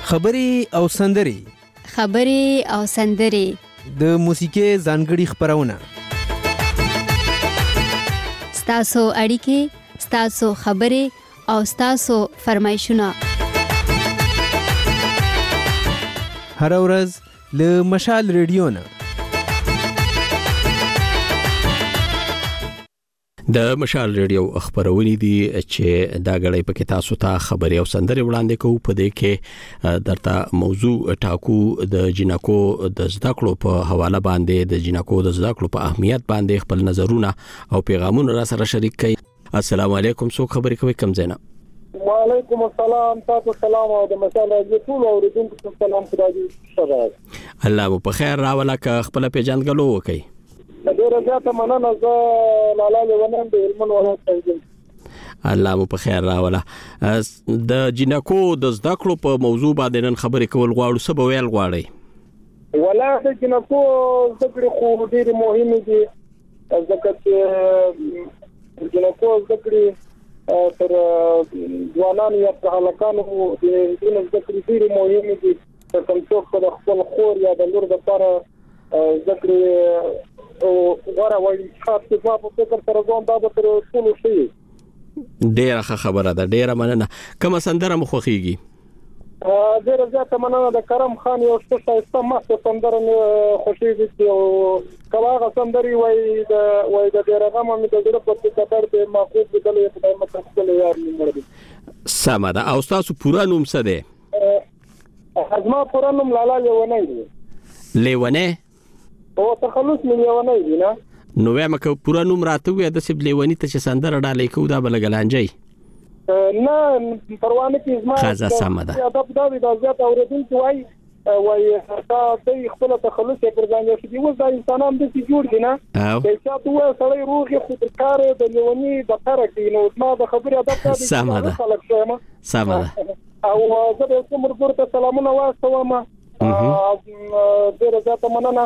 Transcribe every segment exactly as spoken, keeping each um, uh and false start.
خبري او سندري خبري او سندري د موسیقي ځانګړي خبرونه ستاسو اړیکې ستاسو خبرې او ستاسو فرمایشونه هر ورځ له مشال ریډیو نه د مشال ریډیو خبرونه دي چې دا غړې په کې تاسو ته خبري او سندري وړاندې کوو. په دې کې درته موضوع ټاکو د جنکو د زده کړو په حواله باندې د جنکو د زده کړو په اهمیت باندې خپل نظرونه او پیغامونه را سره شریک کړئ. السلام علیکم. څوک خبرې کوي؟ کم زینا. وعلیکم السلام. تاسو سلام او د مشال ریډیو ټول اوریدونکو ته سلام. خدای دې شکر. الله مو په خیر راولا ک خپل پیژندګلو وکي. ډېر زیاته مننه. زه لاله لونم د علمن ولایت څخه. الله مو په خیر راولا. د جنکو د زده کړو په موضوع باندې نن خبرې کول غواړو. څه به ویل غواړئ؟ ولا د جنکو زده کړې خو ډېر مهمه دي. ځکه چې جنکو زده کړې تر ځوانانو یا هلکانو د زده کړې ډېر مهمه دي. کوم څوک په خپل خور یا د لور لپاره زده کړې او غواړي وایي چې په فکر سره ځوان دا به تر ټولو شي. ډیره خبره ده. ډیره مننه. کوم سندره مو خوښیږي؟ ډیره زیاته مننه. د کرم خان یو څه شایسته مخته سندره مې خوښیږي او کله سندري وایي د وایي د ډیره غم مې د زړه په څیر د ماخوذ بدلې په دایمه خپل یار مې مړ دي. سمه ده. او تاسو پورا نوم څه دی؟ ازما پورا نوم لاله لیونی دی. لیونی؟ او تخلص مې لیونی دی نه. نو وایم که پورا نوم راته وي د سیب لیونی ته چې سندره ډالې کو دا بلګلانجی نه پروانه کې ازما خازه سمه ده. دا په دې د ځات اوریدونکو وای وای دا د خپل تخلص پر ځان یې چې وځ د انسانان د جوړ دي نه چې تاسو وای سړی روغي خو کار د لیونی د کار کې نو ما د خبرې ادب ته سمه ده. سمه ده. او زه د کومر ګورته سلامونه واستوم. ډېر زیاته مننه.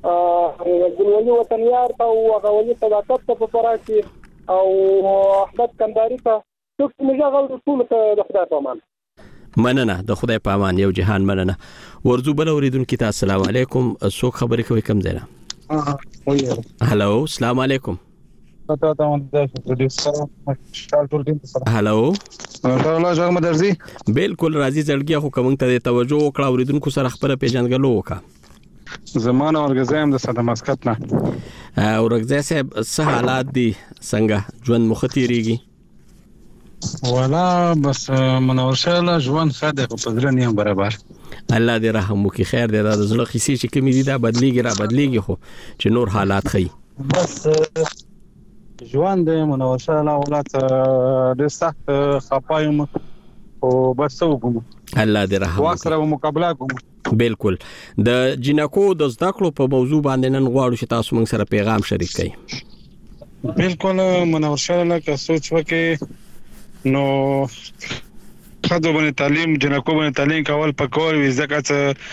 ګلولي وطنيار ته او غوړي صداقت ته په پراخي او احمد کنداري ته څوک موږ غوړ ټول ته د خدای په امان. مننه. د خدای په امان. یو جهان مننه. ورزو بل اوریدونکو ته السلام علیکم. څوک خبرې کوي؟ کم زینا. هالو. السلام علیکم. پتا ته مونږ د پروډوسر مشال ټول ټیم سره. هالو. الله جوړ مدرسي. بالکل راځي ځلګي خو کوم ته توجه وکړه اوریدونکو سره خبره پیژنګلو وکړه. زمانه ورګزایم د صد مسقط نه. او ورګزای صاحب څه حالات دي؟ څنګه ژوند مخ تیریږي؟ ولا بس منور شاله ژوند خاده په پدرن یم برابر. الله دې رحم وکړي. خیر دې را زړه خسي چې کمی دي دا بدلیږي را بدلیږي خو چې نور حالات خي. بس ژوند منور شاله ولات د سخت خپایم او بس وګم. الله دې رحم وکړي. واسره مقابله کوم. بالکل. د جنکو د زده کړو په موضوع باندې نن غواړو چې تاسو موږ سره پیغام شریک کړئ. بالکل منور شاله که سوچ وکړي نو خاطر باندې تعلیم جنکو باندې تعلیم کول پکور وي. ځکه چې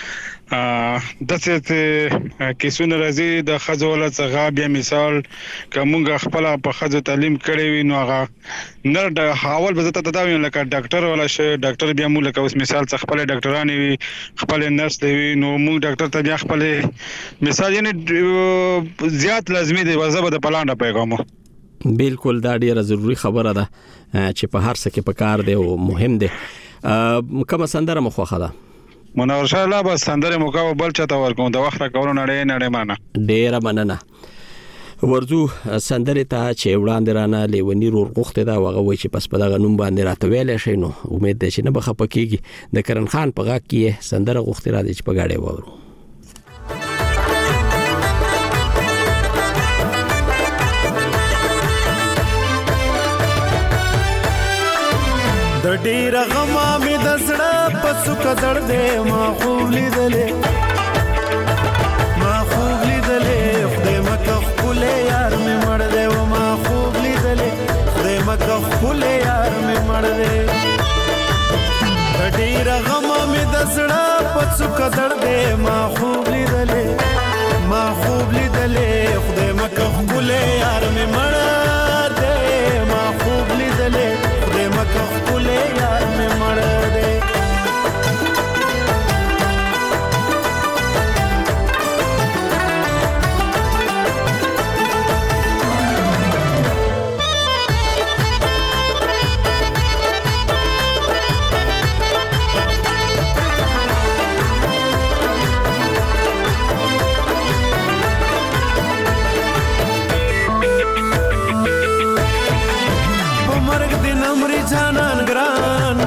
د څه کیسونه راځي د خځو څخه بیا مثال کومه خپل په خځو تعلیم کړی وي نو هغه نه د حوال به ته تداوی لکه ډاکټر ولا شي ډاکټر بیا مو لکه اوس مثال څخه خپل ډاکټرانی وي خپل نرس دی نو موږ ډاکټر ته بیا خپل مثال یعنی زیات لازمي دی وځه د پلان را پیغامو. بالکل دا ډیره ضروری خبره ده چې په هر څه کې په کار دی او مهم دی. کومه سندره مخوخه ده؟ منور شاله بس سندره مکو بل چاته ورکوم د وخت را کولو نړۍ نړۍ مانه. ډیره مننه. ورزو سندره ته چې وړاندې رانه لیونی رور غوخته دا وغه وای چې پس په دغه نوم باندې راته ویل شي نو امید ده چې نه بخښه پکېږي. د کرن خان په غاک کې سندره غوخته را دي چې په گاډي وورو. د ډیر غما مې د زړه په څوک زړ دې ما خوب لیدلې ما خوب لیدلې خدای مکه خپل یار مې مړ دې و ما خوب لیدلې خدای مکه خپل یار مې مړ دې د ډیر غما مې د زړه په څوک زړ دې ما خوب لیدلې ما خوب لیدلې خدای مکه خپل یار مې مړ دې ما خوب لیدلې خدای مکه خپل یار مې مړ دې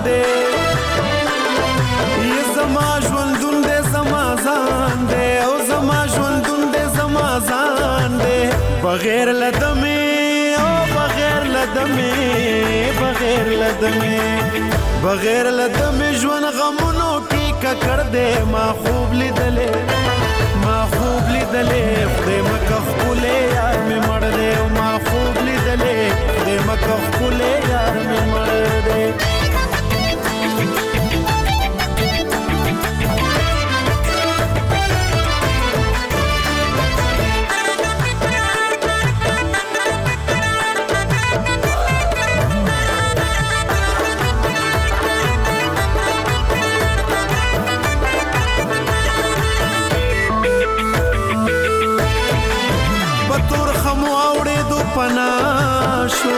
دې ی زما ژوندون دې زما ځان دې او زما ژوندون دې زما ځان دې بغیر لدمه او بغیر لدمه بغیر لدمه بغیر لدمه ژوند غمونو کې ککړ دې ما خوب لیدلې ما خوب لیدلې خدای مکه خپلې یار مې مړ دې ما خوب لیدلې خدای مکه خپلې یار مې مړ دې پناشو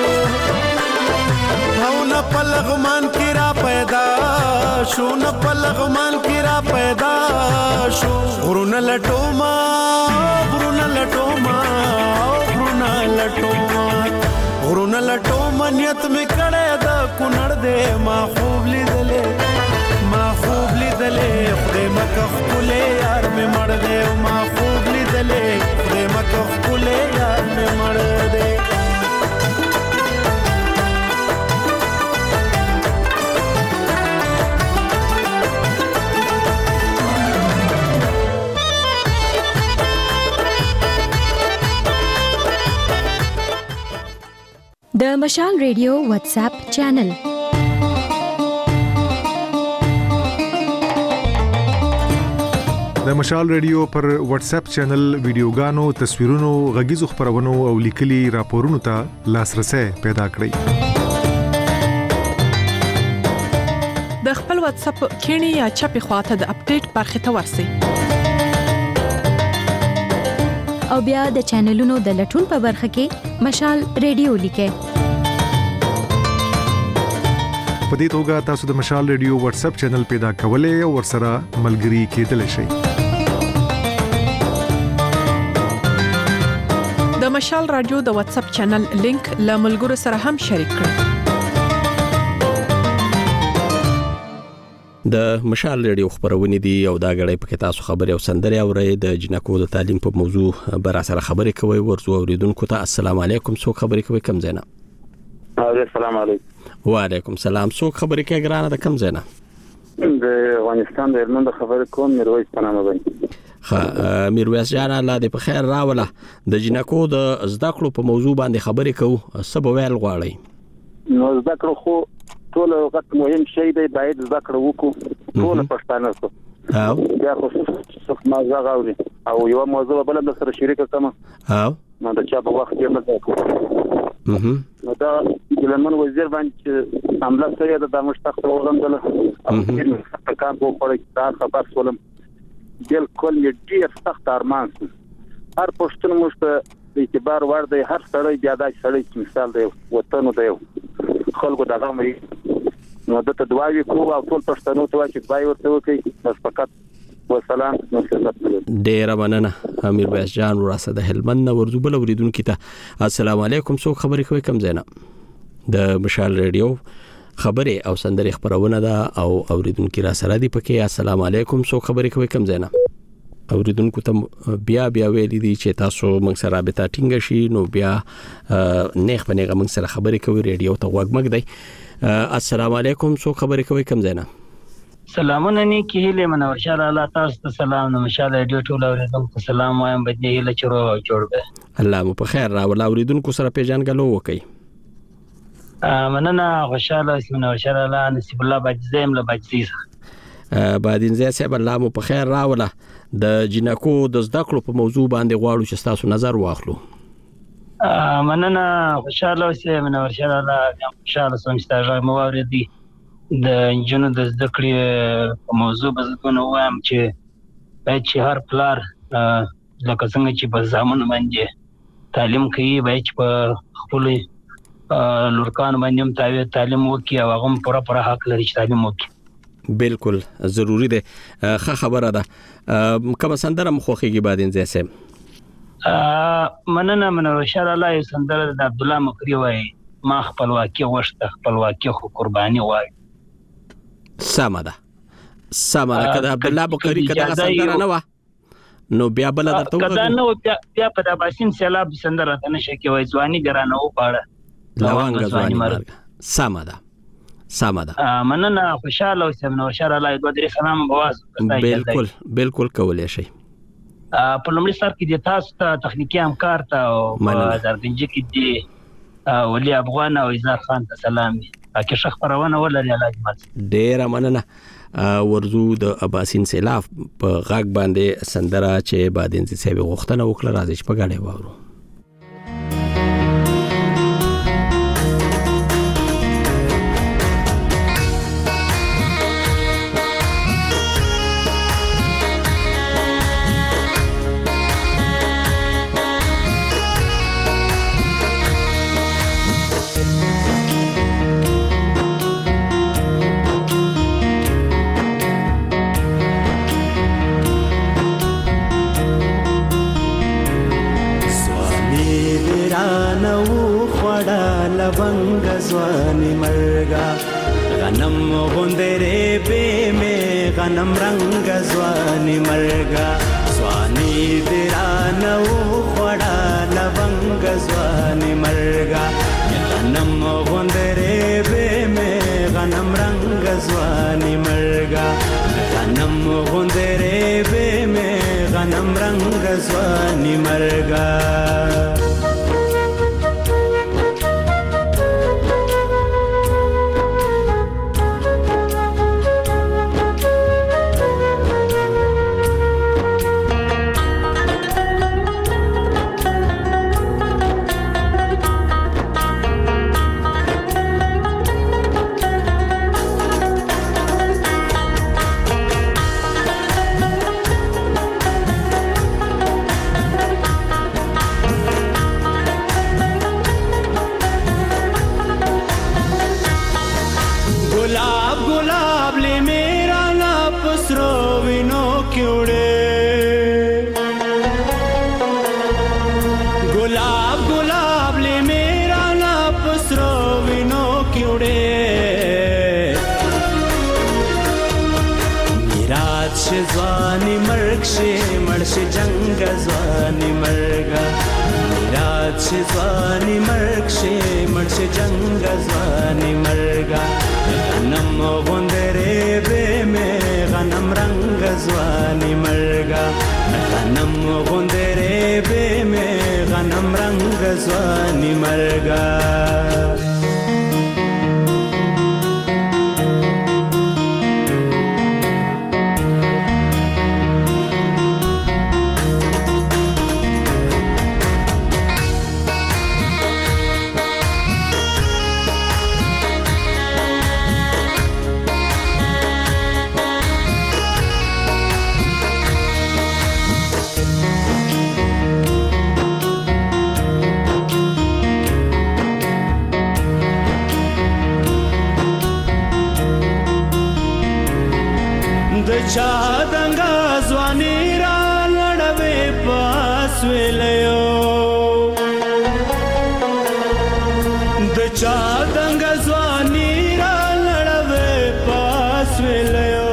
او نه پلغمان کی را پیدا شو نه پلغمان کی را پیدا شو غرونه لټوما غرونه لټوما غرونه لټوما غرونه لټوما نیت می کړه د کونړ دې ما خوب لیدلې ما خوب لیدلې خدای مکه خپلې یار می مړ دې ما خوب لیدلې خدای مکه خپلې یار می مړ دې د مشال ریډیو واتس اپ چینل د مشال ریډیو پر واتس اپ چینل ویډیوګانو تصویرونو غږیزو خبرونو او لیکلي راپورونو ته لاسرسي پیدا کړئ د خپل واتس اپ کینی یا چپی خواته د اپډیټ برخه ته ورسئ او بیا د چینلونو د لټون په برخه کې مشال ریډیو لیکئ په دې توګه تاسو د مشال ریډیو واتس اپ چینل پیدا کولای او ورسره ملګري کېدلی شئ د مشال رادیو د واتس اپ چینل لینک له ملګرو سره هم شریک کړئ د مشال ریډیو خبرونه دي او دا غړې په تاسو خبري او سندري اوري د جنکو د تعلیم په موضوع بر سره خبرې کوي ورزو اوریدونکو ته السلام علیکم سو خبرې کوي کم زینا السلام علیکم وعلیکم السلام سو خبرې کوي ګرانه د کم زینا د افغانستان د هلمند خبرې کوم میرویس پنامه باندې ها میرویس جان الله دې په خیر راوله د جنکو د زده کړو په موضوع باندې خبرې کوو سبا ویل غواړي نو زده کړو خو ټول وخت مهم شی دی باید زده کړو وکړو ټول پښتانه سو او بیا خصوصا څه ما زغاوري او یو موضوع بل د سره شریک کوم او نو د چا په وخت کې مته اها نو دا ګلمن وزیر باندې حمله شوی د مشتاق وګندل او په کار په پړ کې دا خبر سولم بالکل یې ډیر سخت ارمان هر پښتون مشته د اعتبار ور دی هر سړی بیا دا سړی مثال دی وطن دی خلکو دغه مې نو د تدوایي کو او ټول پښتنو ته چې بای ورته وکي بس فقط والسلام ډیر مننه امیر بیاس جان وراسه د هلمند ورزو بل اوریدونکو ته السلام علیکم سو خبرې کوي کم زینا د مشال ریډیو خبرې او سندري خبرونه ده او اوریدونکو را سره دی پکې السلام علیکم سو خبرې کوي کم زینا اوریدونکو ته بیا بیا ویلي دي چې تاسو موږ سره رابطه ټینګ شي نو بیا نیخ په نیغه موږ سره خبرې کوي ریډیو ته وګمګ دی السلام علیکم سو خبرې کوي کم زینا سلامونه نیکی هیله منور شاله الله تاسو ته سلام نو مشاله ډیو ټول اوریدونکو سلام وایم بده هیله چرو جوړ به الله مو په خیر را ول اوریدونکو سره پیژنګلو وکي مننه خوشاله اسم منور شاله الله نصیب الله بجزیم له بجزیز بعدین زه سه الله مو په خیر را وله د جنکو د زده کړو په موضوع باندې غواړو چې تاسو نظر واخلو مننه خوشاله اسم منور شاله الله خوشاله سم ستاره مو اوریدي د انجنونو د زده کړې په موضوع بزګونه وایم چې باید چې هر پلار لکه څنګه چې په ځامن باندې تعلیم کوي باید په خپل لورکان باندې تعلیم وکړي او هغه پوره پوره حق لري چې تعلیم وکړي بالکل ضروری ده ښه خبره ده کوم سندره مخوخيږي بعدين ځه سم مننه مننه شر الله یو سندره د عبد الله مقری وای ما خپلواکي وشته خپلواکي خو قرباني وای سمه ده سمه ده کده عبد الله بقری کده سندره نه و نو بیا بل درته وګورم کدا نو بیا په د باسین سیلاب سندره ته نشه کې وای ځواني ګرانه و پاړه لوانګ ځواني مرګ سمه ده سمه ده مننه خوشاله اوسم نو شر الله دوه درې سلام بواز بالکل بالکل کولای شي په لومړي سر کې د تاسو ته تخنیکی همکار ته او دردنجه کې دی ولی افغان او ایزار خان ته سلام اکه شخ پرونه ولري علاج مات ډیر مننه ورزو د اباسین سیلاف په غاګ باندې سندره چې بادین سي به غوښتنه وکړه راځي په غاړه وورو लवंग ज़वानी मरगा गनम गुंदरे बे में गनम रंग ज़वानी मरगा स्वानी तेरा नऊ खड़ा लवंग ज़वानी मरगा गनम गुंदरे बे में गनम रंग ज़वानी मरगा गनम गुंदरे बे में गनम रंग ज़वानी मरगा ज़वानी मर्ग से मर्श जंग ज़वानी मर्गा रात से ज़वानी मर्ग से मर्श जंग ज़वानी मर्गा गनम गुंदरे बे में गनम रंग ज़वानी मर्गा गनम गुंदरे बे में गनम रंग ज़वानी मर्गा चादंगा ज़वानी रा लड़वे पास वेलयो द चादंगा ज़वानी रा लड़वे पास वेलयो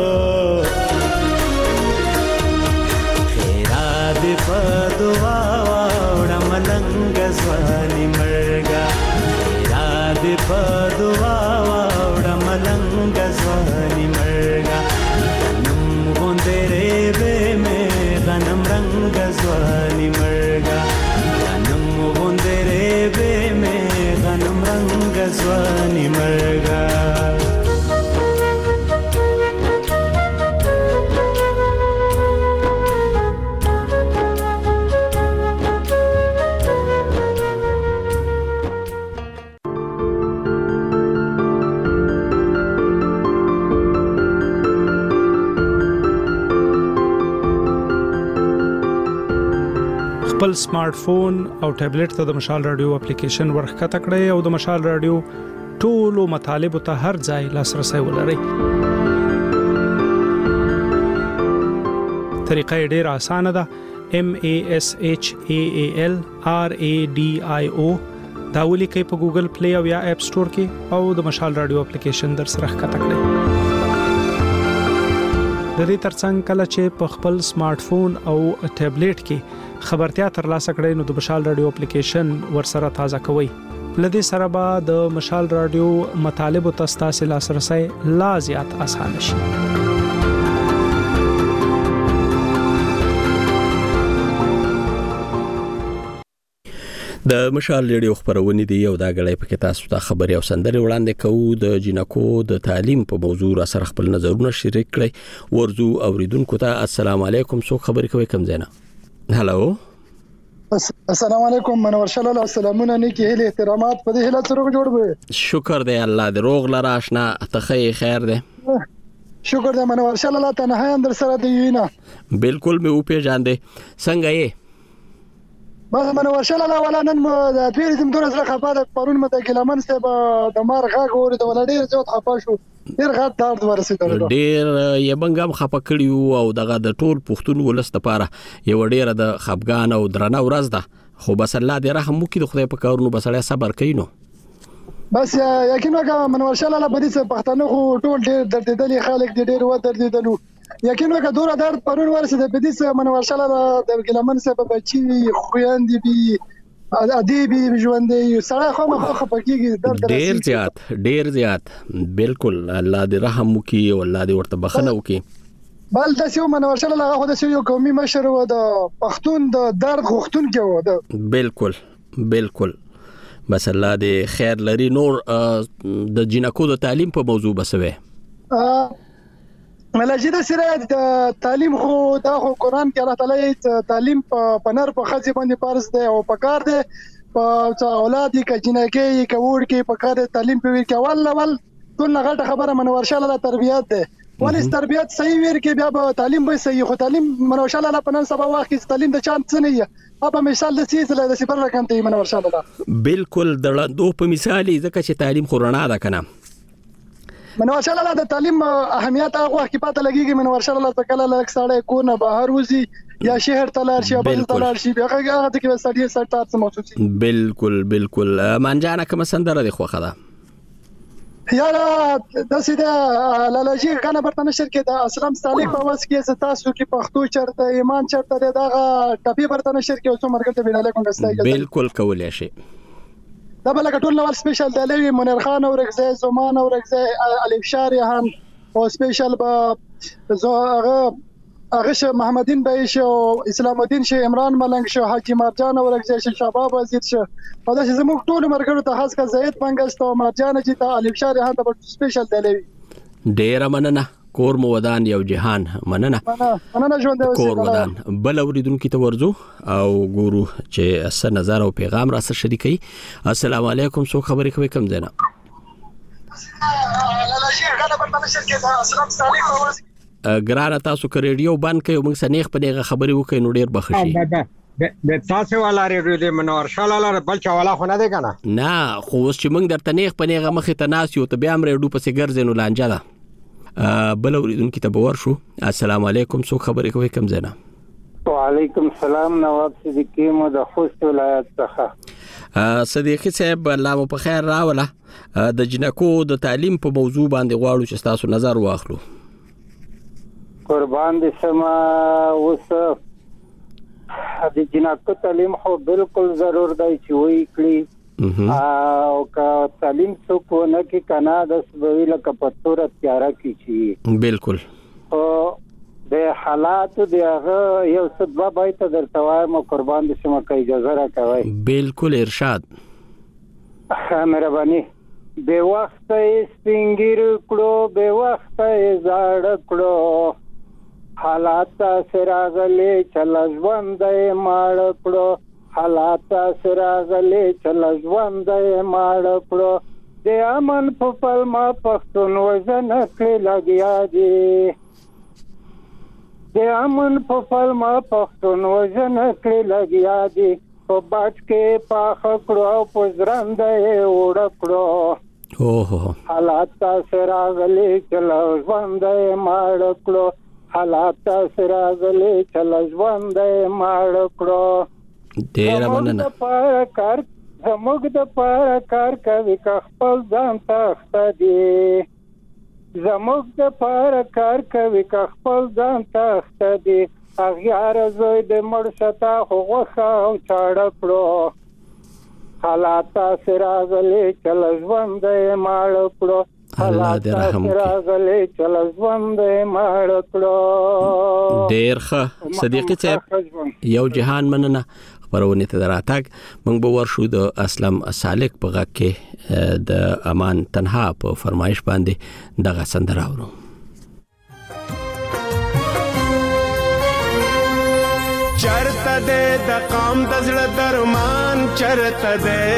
खेरा दे पदवा वाड़ा मलंग ज़वानी मरगा खेरा दे पदवा वाड़ा मलंग ज़वानी मरगा तेरे बे में गनम रंग ज़वानी मरगा गनम गुंदरे बे में गनम रंग ज़वानी मरगा خپل سمارټ فون او ټابلیټ ته د مشال رادیو اپلیکیشن ورخکته کړئ او د مشال رادیو ټولو مطالب ته هر ځای لاسرسي ولرئ. طریقه ډیره اسانه ده. M A S H A A L R A D I O دا ولیکئ په ګوګل پلی او یا اپ سٹور کې او د مشال رادیو اپلیکیشن در سره ښکته کړئ. د دې ترڅنګ کله چې په خپل سمارټ فون او ټابلیټ کې خبرتیا ترلاسه کړئ نو د مشال رادیو اپلیکیشن ورسره تازه کوئ. لدې سره به د مشال رادیو مطالب او تاسو لاسرسي لا زیات اسانه شي. د مشال ریډیو خبرونه دی او دا غړې په کې تاسو ته خبري او سندري وړاندې کوو. د جنکو د تعلیم په موضوع را سره خپل نظرونه شریک کړئ. ورزو اوریدونکو ته السلام علیکم. څو خبري کوي کم زینا؟ هالو السلام علیکم. منور شاه الله سلامونه نیکی هله احترامات په دې هله سره جوړ به. شکر دی الله دې روغ لرا آشنا ته خیر دی. شکر دی منور شاه الله تنها اندر سره دی وینا. بالکل مې او پیژاندې څنګه یې؟ بس منور شاه الله ولا نن د پیری زم دور سره خپه د پرون مته ګلمن سه د مار غاغ ور د ولډیر زوت خپه شو. ډیر غاټ درد ورسېدل. ډیر یې بنګم خپه کړیو او دغه د ټول پښتون ولست لپاره یو ډیر د خپګان او درنه ورځ ده. خو بس الله دې رحم وکړي د خدای په کارونو بسړی صبر کوي نو. بس یقینا کوم منور شاه الله بدی څه پښتنو خو ټول ډیر دردېدلې خلک ډیر و دردېدلو. یقینا که دوره درد پرون ورسېده په دې څه منور شاه الله د ګلمن سه په بچي خويندې بي اديبي ژوندې سړی خو مخ خپکیږي درد ډیر زیات ډیر زیات. بالکل الله دې رحم وکړي او الله دې ورته بخنه وکړي. بل د سیو منور شاه الله خو د سیو قومي مشر و د پښتون د درد غوښتون کې و د بالکل بالکل. بس الله دې خیر لري. نور د جنکو د تعلیم په موضوع بسوي ملاجد سره د تعلیم خو دا خو قران کې الله تعالی تعلیم په پنر په خځې باندې فرض دی او په کار دی په اولاد کې جنکې کې وړ کې په کار تعلیم په ویر کې اول اول ټول غټه خبره منور شاه الله تربيات دی. ولې تربيات صحیح ویر کې بیا به تعلیم به صحیح خو تعلیم منور شاه الله په نن سبا وخت کې تعلیم د چانس نه یې ابا مثال د سیس له صفر رقم ته منور شاه الله بالکل د لندو په مثالي ځکه چې تعلیم خورنا ده کنه. منور شاه الله د تعلیم اهمیت هغه وخت کې پته لګیږي منور شاه الله تکله لک ساړې کو نه بهر وزي یا شهر تلار شي بل تلار شي هغه هغه ته کې سړی سټات سموسي. بالکل بالکل. منجانه کوم سندره دی خوخه ده یاره د سیده لالاجی غنه برتنه شرکت د اسلام صالح په واس کې تاسو کې پښتو چرته ایمان چرته دغه ټپی برتنه شرکت اوسه مرګ ته ویل کوم غستای. بالکل کولای شي. دا بل کټول نو سپیشل د لوی منیر خان او رغزه زمان او رغزه الف شاریان او سپیشل با زغه هغه محمدین بهش او اسلام الدین شه عمران ملنګ شو حاجی مرجان او رغزه شه شباب عزیز شه او دا چې زموږ ټول مرګرو ته خاص کا زید منګست او مرجان چې ته الف شاریان د سپیشل د لوی ډیر مننه. کور مو ودان یو جهان مننه مننه ژوند دی کور ودان. بل اوریدونکو ته ورزو او ګورو چې اس نظر او پیغام را سره شریکي. السلام علیکم. څو خبرې کوي کم زینا؟ ګرانه تاسو که ریډیو بند کړئ موږ سنیخ په دغه خبرې وکړو نو ډیر بخښي. د تاسو والا ریډیو د منور شاه الله بل چا والا خو نه دی کنه. نه خو اوس چې موږ درته نیخ په دغه مخې ته ناس یو ته بیا هم ریډیو پسې ګرځې نو لانجه ده. بل اوریدونکو ته باور شو. السلام علیکم. څو خبرې کوي کم زینا؟ وعلیکم السلام. نواب صدیقی مو د خوست ولایت څخه. صدیقی صاحب الله مو په خیر راوله. د جنکو د تعلیم په موضوع باندې غواړو چې تاسو نظر واخلو. قربان دې سما اوس د جنکو تعلیم خو بالکل ضرور دی چې وی کړی او کا تعلیم څوک نه کې کنا د سویل کپتور تیارا کی چی بالکل. او د حالات د هغه یو سبب بایته درتوای مو قربان دې سم کوي اجازه را کوي. بالکل ارشاد. مهرباني. به وخت سپینګیر کړو به وخت زړ کړو حالات سراغله چل ژوند ماړ کړو حالات سراغله چل ژوند ماړ کړو د امن په پلما پښتون وزن کړی لګیا دی د امن په پلما پښتون وزن کړی لګیا دی په باټ کې پاخ کړو پزرند وړ کړو اوه حالات سراغله چل ژوند ماړ کړو حالات سراغله چل ژوند ماړ کړو ډیر مننه. پر کار زموږ د پر کار کوي خپل ځان تخت دی زموږ د پاره کار کوي که خپل ځان تخته دي اغیار زوی د مړ شتا خوغه او چاړه کړو حالات سراغلي چل ژوند یې ماړ کړو الله دې رحم وکړي سراغلي چل ژوند یې ماړ کړو ډېر ښه صدیقي صاحب یو جهان مننه خبرونه ته دراتک موږ به ورشو د اسلام سالک په غږ کې د امان تنها په فرمایش باندې دغه سندره اورو چرته دې د قام د زړه درمان چرته دې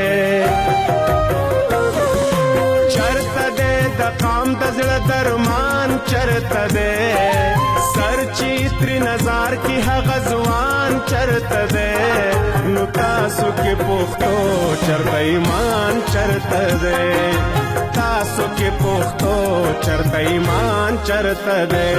چرته دې د قام د زړه درمان چرته دې سر چیتر نظر کی هغه ځوان چرته دې نو تاسو کې پوښتو چرته ایمان چرته دې تاسو کې پوښتو چرته ایمان چرته دې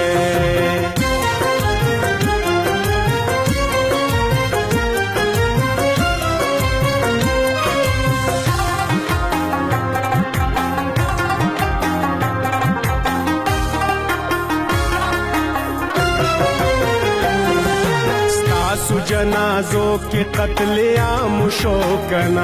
जनाजों के कत्ल आम शो कना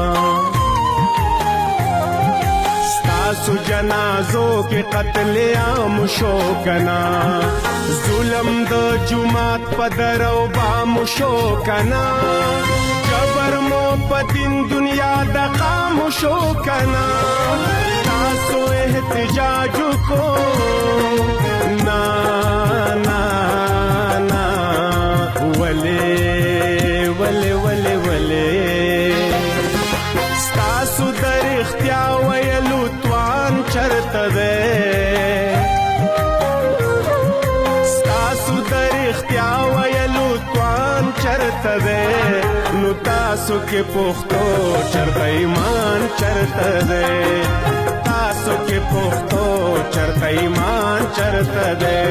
स्तासु जनाजों के कत्ल आम शो कना जुलम द जुमात पदरो बाम शो कना जबर मो पतिन दुनिया द काम शो कना तासो एहतजाज को ना ना वले वले वले वले ستاسو در اختیا ویلو توان چرته ده ستاسو در اختیا ویلو توان چرته ده نو تاسو کې پوښتو چرته ایمان چرته ده تاسو کې پوښتو چرته ایمان چرته ده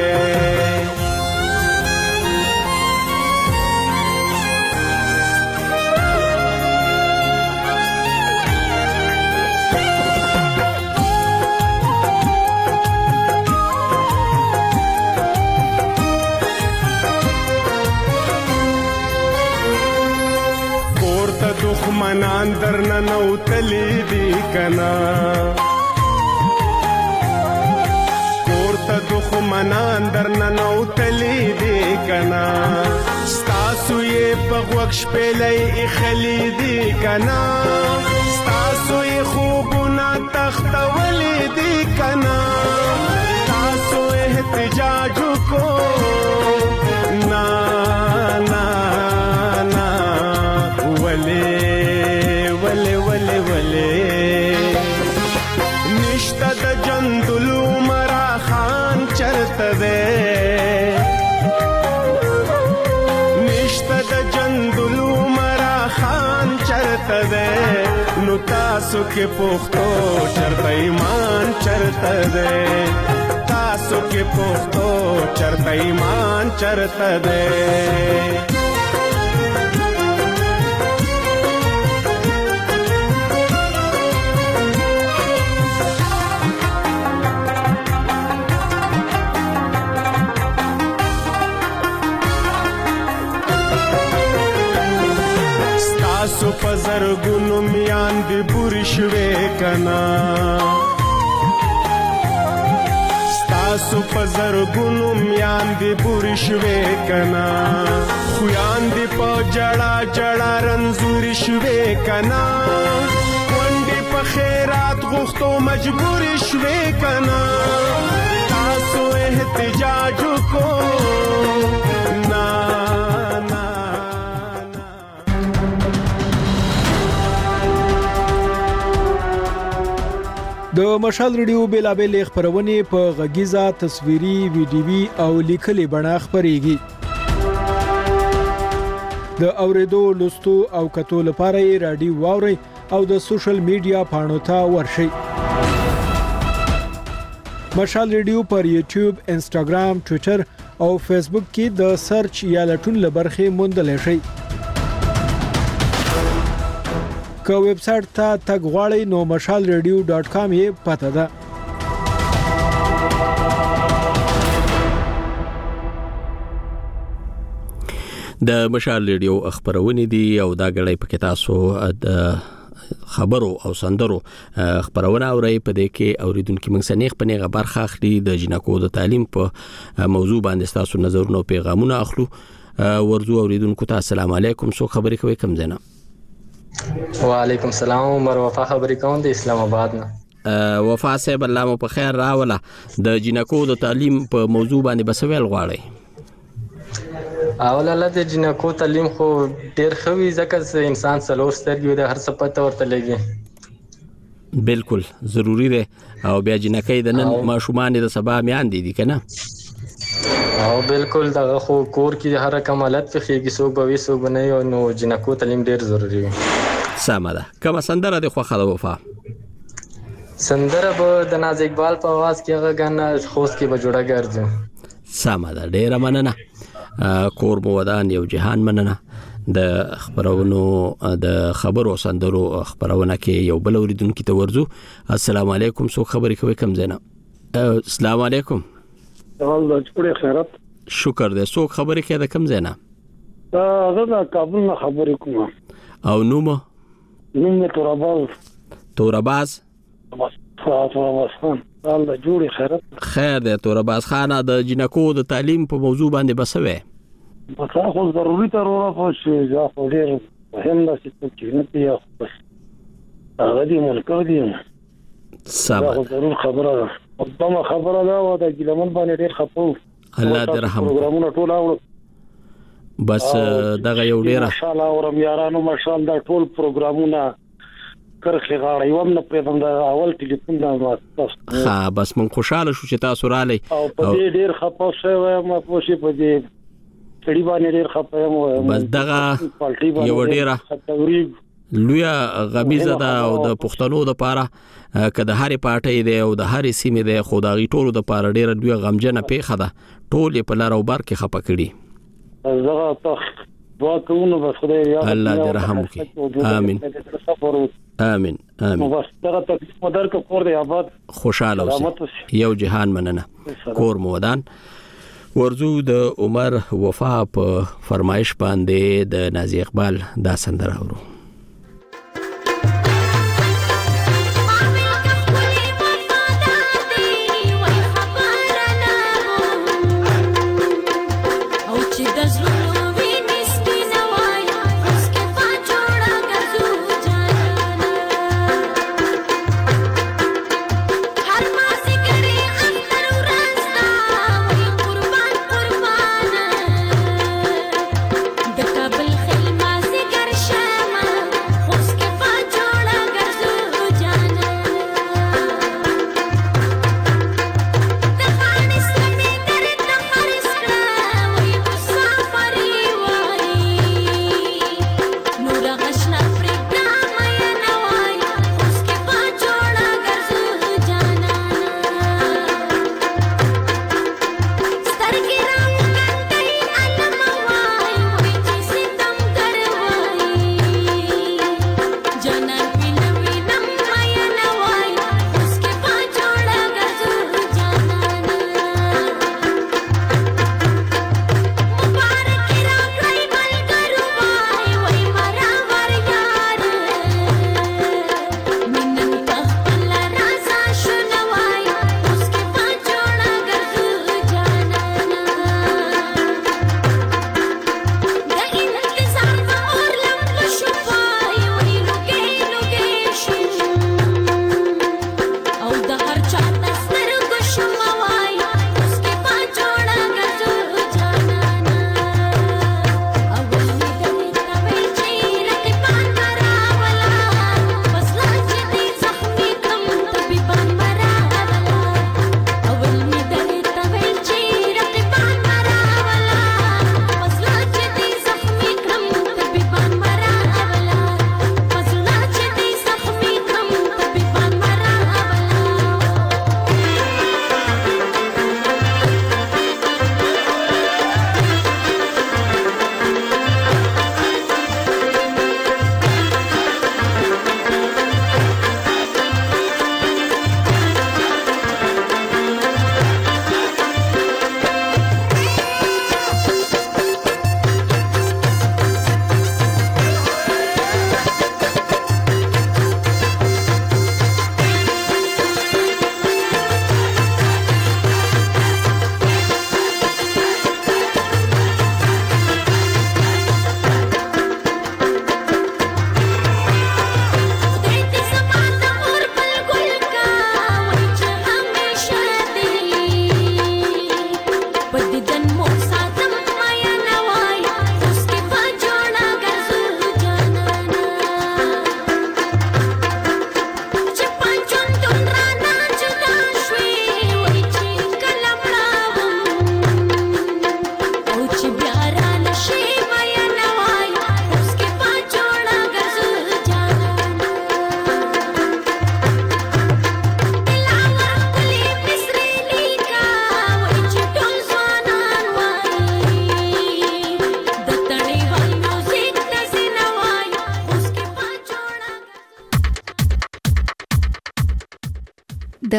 دښمنان درنه نو تلی دی کنا کورته دښمنان درنه نو تلی دی کنا ستاسو یې په غوږ شپېلې اخلي دی کنا ستاسو یې خوبونه تختولې دی کنا تاسو احتجاج کو نا نا نشتا د جندلو مرا خان چرته ده نشتا د جندلو مرا خان چرته ده نو تاسو کې پوښتو چرته ایمان چرته ده تاسو کې پوښتو چرته ایمان چرته ده سو پزر گونو میان دی بوری شوی کنا ستاسو پزر گونو میان دی بوری شوی کنا خویان دی پا جڑا جڑا رنزوری شوی کنا وندی پا خیرات غختو مجبوری شوی کنا تاسو احتجاج کو نا د مشال ریډیو بیلابل خبرونه په غږیزه تصویري ویډیوي او لیکلي بڼه خبريږي د اوریدو لوستو او کتو لپاره رادیو واوري او د سوشل میډیا پاڼو ته ورشي مشال ریډیو پر یوټیوب انسټاګرام ټوئیټر او فیسبوک کې د سرچ یا لټون لبرخي موندل شي که ویب سټ ته تګ غواړئ نو مشال ریډیو ډاټ کام یې پته ده د مشال ریډیو خبرونه دي او دا غړې پکې تاسو د خبرو او سندرو خبرونه اوري په دې کې اوریدونکو موږ سنیخ په نیغه برخه اخلي د جنکو د تعلیم په موضوع باندې تاسو نظرونه او پیغامونه اخلو. ورزو اوریدونکو ته السلام علیکم. سو خبرې کوي کوم زنه؟ وعلیکم السلام. عمر وفا خبرې کوم د اسلام آباد نه. وفا صاحب الله مو په خیر راوله. د جنکو د تعلیم په موضوع باندې بسویل غواړي. اوله د جنکو تعلیم خو ډیر خوي ځکه انسان څلور سترګې د هر څه پته ورته لګي. بالکل ضروری ده او بیا جنکې د نن ماشومان د سبا میان دي دي کنه. او بالکل دغه خو کور کې هر کمالت په خېږي سو بوي سو بنای او نو جنکو تعلیم ډیر ضروری وي. سمه ده. کوم سندره د خوخه د وفا؟ سندره به د ناز اقبال په आवाज کې هغه غانا خوست کې به جوړه ګرځي. سمه ده. ډیر مننه. کور مو ودان یو جهان مننه. د خبرونو د خبرو سندرو خبرونه کې یو بل اوریدونکو ته ورزو. السلام علیکم. سو خبرې کوي کوم زینا؟ السلام علیکم. الله دې خیرات. شکر دې. سو خبرې کوي د کوم زینا؟ زه د کابل نه خبرې کوم. او نوم؟ نوم توراباز. توراباز. توراباز خان. الله جوړي خیرات. خیر دې توراباز خان. د جنکو د تعلیم په موضوع باندې بسوي. بس خو ضروري ضرورت خو چې ځا خو ډیر مهم ده چې څه نه پیه بس هغه دې ملک دې سبا ضرور خبره ده. دغه خبره ده او د ګلمن باندې ډیر خپو. الله دې رحم. پروګرامونه ټول اورو. بس دغه یو ډیر ان شاء الله اورم یارانو ماشاء الله ټول پروګرامونه کرخه غاړې وم نه پرېدم د اول ټلیفون دا تاسو. ها بس من خوشاله شو چې تاسو را لې. او په دې ډیر خپو شوی ما پوښي په دې کړي باندې ډیر خپه یم. بس دغه یو ډیره لویا غمیزه ده او د پښتنو د پاره کده هاري پارټي دی او د هاري سیمه دی خدای ټولو د پاره ډیره لویا غمجنه پیخه ده. ټول په لار او بار کې خپه کړي. زغه ته دعا کوم بس خدای یا الله دې رحم وکړي. امين امين امين. بس دغه تکلیف مدار کو کور دی آباد. خوشاله اوسه. یو جهان مننه. کور مودان. ورزو د عمر وفا په فرمایش باندې د نازي اقبال دا سندره اورو. قربان قربان د کابل خلما سي ګر شمه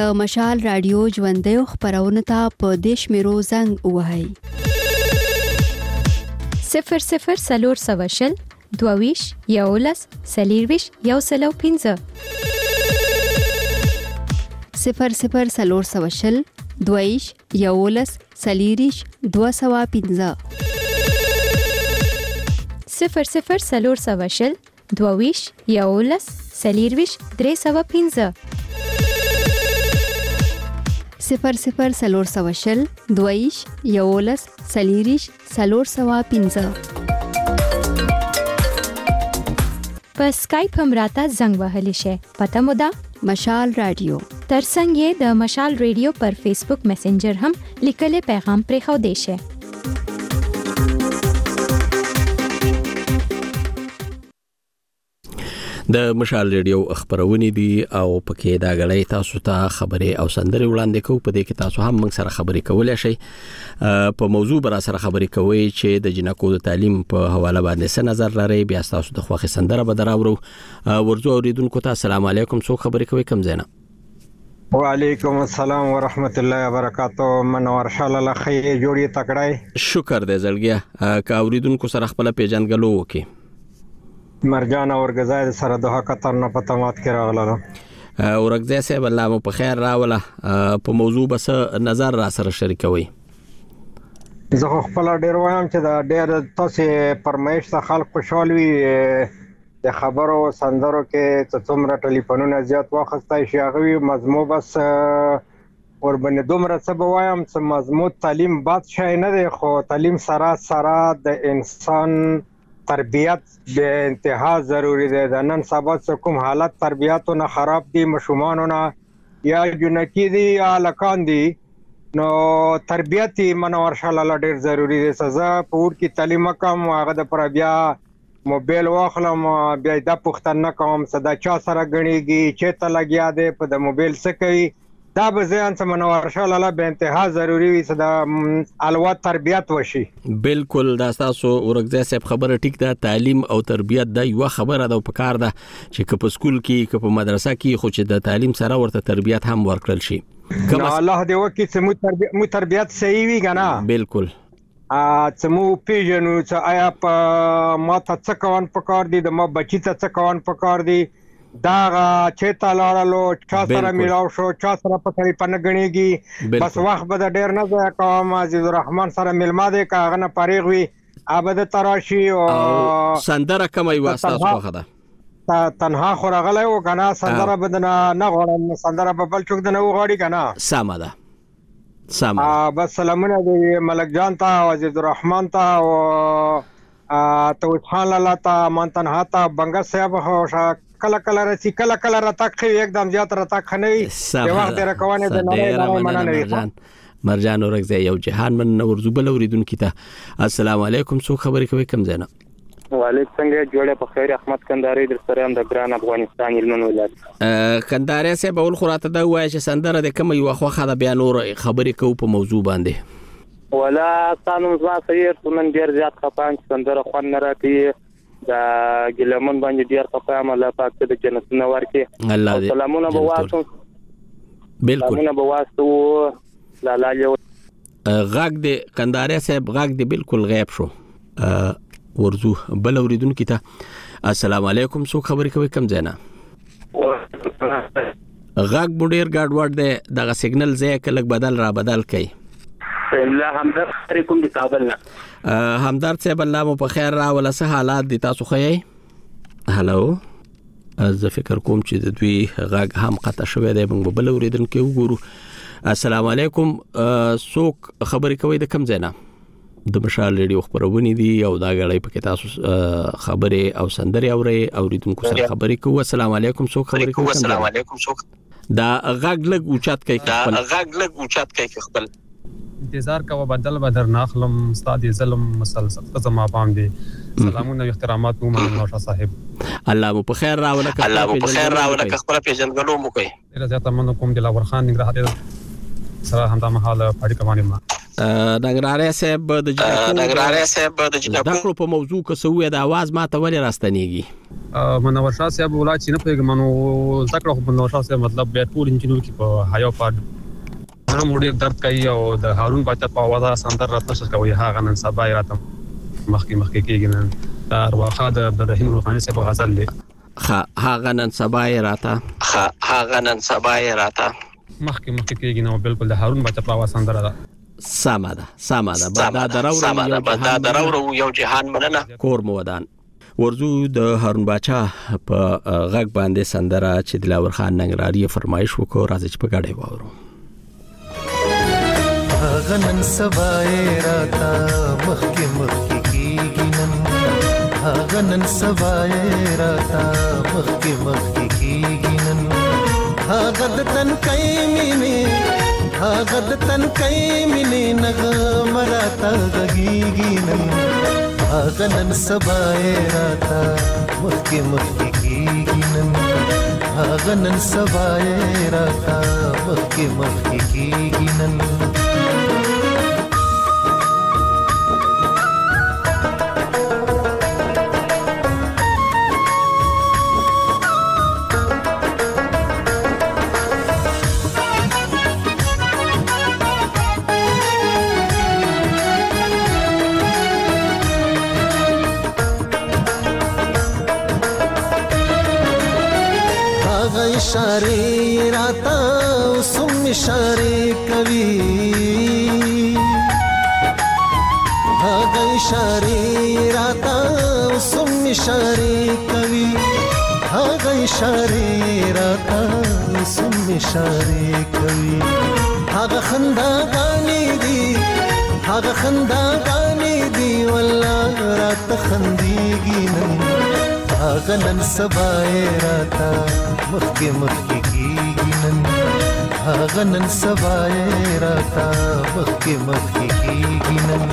د مشال رادیو ژوندۍ خبرونه ته په دیش میرو زنګ وهاي صفر صفر سلور سواشل دوویش یولس سلیرویش یو سلو پینزه صفر صفر سلور سواشل دوویش یولس سلیریش دو سوا پینزه صفر صفر سلور سواشل دوویش یولس سلیرویش درې سوا پینزه صفر صفر سلور سواشل دوویش یولس سلیریش سلور سوا پینزه په اسکایپ هم راته زنګ وهلی شي. پته مو ده مشال رادیو. ترڅنګ یې د مشال رادیو پر فیسبوک میسنجر هم لیکلي پیغام پرې خو دی شي. د مشال ریډیو خبرونه دي او پکې دا غړې تاسو ته خبرې او سندري وړاندې کوو. په دې کې تاسو هم موږ سره خبرې کولای شئ. په موضوع بر سره خبرې کوي چې د جنکو د تعلیم په حواله باندې څه نظر لري. بیا تاسو د خوخي سندره به دراورو. ورځو اوریدونکو ته السلام علیکم. څو خبرې کوي کم زینا. وعلیکم السلام ورحمت الله وبرکاتہ. منور شاله خیر جوړی تکړای. شکر دې زړګیا. کا اوریدونکو سره خپل پیژنګلو وکي. مرجان اورګزای سره د حقیقت نه پتمات کې راغله. اورګزای صاحب الله مو په خیر راوله. په موضوع بس نظر را سره شریکوي. زه خپل ډیر وایم چې دا ډیر تاسو پرمایش ته خلک خوشاله وي. د خبرو سندرو کې څومره ټلیفونونه زیات واخستای شي هغه مضمون بس وربنه دومره څه بوایم چې مضمون تعلیم باد شي نه دی خو تعلیم سره سره د انسان تربیت به انتها ضروری ده. د نن سبا کوم حالت تربیتونه خراب دي مشومانونه یا جنکی دي یا لکان دي نو تربیت منور شاله ډیر ضروری دي. سزا پور کی تعلیم کم هغه د پر بیا موبایل واخلم بیا د پښتنه کوم صدا چا سره غنیږي چې ته لګیا دی په د موبایل څخه کوي دا به ځان څه منور شاله به انتها ضروری وي صدا الوات تربیت وشي. بالکل دا تاسو ورګزای صاحب خبره ټیک ده. تعلیم او تربیت دا یو خبره ده په کار ده چې په سکول کې په مدرسه کې خو چې د تعلیم سره ورته تربیت هم ورکړل شي. کوم الله دې وکړي چې مو تربیت صحیح وي کنه. بالکل ا چې مو پیژنو چې آیا په ماته څه کوان پکار دي د ما بچی ته څه کوان پکار دي دا چې تا لاړلو چا سره میلاو شو چا سره په تلیفون غنیږي بس وخت به ډیر نه ځه کوم عزیز الرحمن سره ملما دې کاغه نه پریغ وي ابد تراشی او سندره کومي واسطه خوخه ده تنها خورغله او کنه سندره بدنه نه غوړم سندره په بل چوک نه وغاړي کنه سم ده سم بس سلامونه دې ملک جان ته او عزیز الرحمن ته او توحید خان لاله ته مان تنها ته بنګا صاحب هوشا کله کله رسی کله کله راتک एकदम زیات راتک خنوي د وخت رکوانه د نه مننه مرجان مرجان اورګزای یو جهان من ورزو بل اوریدونکو ته السلام علیکم. څو خبرې کوي کم زینا. وعلیکم څنګه جوړه په خیر. احمد کندهاری در سره هم د ګران افغانستان علمن ولایت. کندهاری سه به ول خراته دا وایي چې سندره د کوم یو خوخه د بیا نور خبرې کوو په موضوع باندې. ولا تاسو ما سیر نن ډیر زیات خپان سندره خو نه راځي دا ګلمن باندې ډیر خپام الله پاک د جنت نور کې سلامونه به واسو. بالکل سلامونه به واسو لا لا یو غاګ د کندهاری صاحب غاګ د بالکل غیب شو. ورزو بل اوریدونکو ته السلام علیکم. څو خبرې کوي کم زینا. غاګ بډیر ګاډ ورډ دی دغه سیګنل ځای کله بدل را بدل کوي. الله همدرد علیکم د کابل نه. همدرد صاحب الله مو په خیر راوله. څه حالات دي تاسو خو یې؟ هالو زه فکر کوم چې د دوی غاګ هم قطع شوی دی. موږ بل اوریدونکو وګورو. السلام علیکم. څوک خبرې کوي د کم زینا؟ د مشال ریډیو خبرونه دي او دا غړې پکې تاسو خبرې او سندري اوري اوریدونکو سره خبرې کوو. السلام علیکم. څوک خبرې کوي؟ السلام علیکم. څوک دا غاګ لګ اوچات کوي خپل غاګ لګ اوچات کوي خپل انتظار کا بدل بدر ناخلم استاد ظلم مسلسل زما باندې سلامونه احترامات مو مولانا صاحب. الله مو په خیر راوله. الله مو په خیر راوله خپل پیژنګلو مو کوي. ډیر زیات منو کوم دلاور خان نګره سره همدا مهاله پاړي کمانه ما نګرانه صاحب د جنکو نګرانه صاحب د جنکو د کړو په موضوع کې سوې د आवाज ماته ولې راستنیږي منور شاه صاحب ولای چې نه پیګم نو ذکر خو منور شاه صاحب مطلب به ټول انجینر کې په هايو پاد هر موډ درد کوي او د هارون بچا په आवाज سندر راتنه کوي هغه نن سبا راته مخکې مخکې کېږي نن دا واخا د عبدالرحیم روحاني صاحب غزل دی هغه نن سبا راته هغه نن سبا راته مخکې مخکې کېږي نو بالکل د هارون بچا په आवाज سندر ده ساماده ساماده بعد درورو بعد درورو یو جهان مننه کور مودان ورزو د هارون بچا په غږ باندې سندره چې دلاور خان ننګرهاري فرمایش وکړ راځي چې په غاړه وورو غنن سبای راتا مخکی مخکی کیږي نن غنن سبای راتا مخکی مخکی کیږي نن غد تن کای مینه غد تن کای مینه نغ مراتا غږیږي نن غنن سبای راتا مخکی مخکی کیږي نن غنن سبای راتا مخکی مخکی کیږي نن इशारे राता सुम इशारे कवि भागा इशारे राता सुम इशारे कवि भागा इशारे राता सुम इशारे कवि भागा खंदा गानी दी भागा खंदा गानी दी वल्लाह रात खंदीगी नन भागा नन सबाए राता मखके मखके कीगी नन भागा नन सबाए राता मखके मखके कीगी नन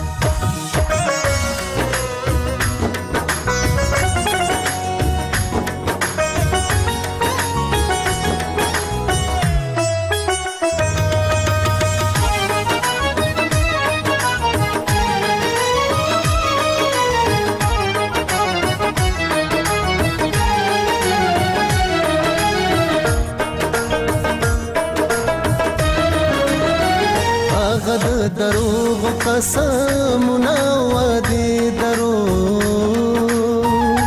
دروغ قسمنا وادي دروغ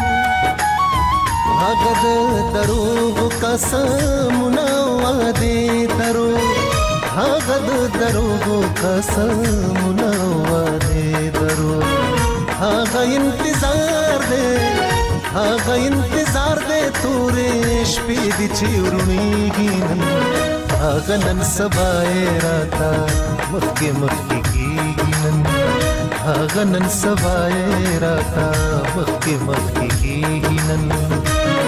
هغد دروغ قسمنا وادي دروغ هغد دروغ قسمنا وادي دروغ هغه انتظار دے هغه انتظار دے تورې شپې دي چې ورونیږي نن هغه نن سبای راتا مخکې مخکې کېږي نن هغه نن سبای راتا مخکې مخکې کېږي نن